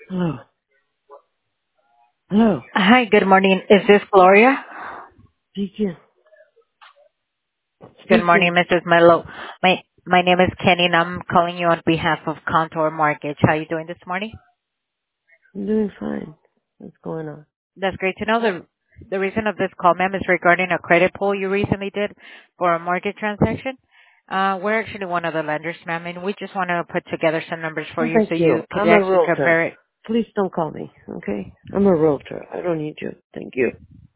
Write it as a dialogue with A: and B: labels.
A: Hello. Hello.
B: Hi, good morning. Is this Gloria?
A: Speaking.
B: Good morning,
A: Speaking.
B: Mrs. Mello. My name is Kenny, and I'm calling you on behalf of Contour Mortgage. How are you doing this morning?
A: I'm doing fine. What's going on?
B: That's great to know. The reason of this call, ma'am, is regarding a credit pull you recently did for a mortgage transaction. We're actually one of the lenders, ma'am, and we just want to put together some numbers for
A: No,
B: you
A: thank
B: so
A: you.
B: you could
A: I'm a
B: actually
A: realtor.
B: compare it.
A: Please don't call me, okay? I'm a realtor. I don't need you. Thank you.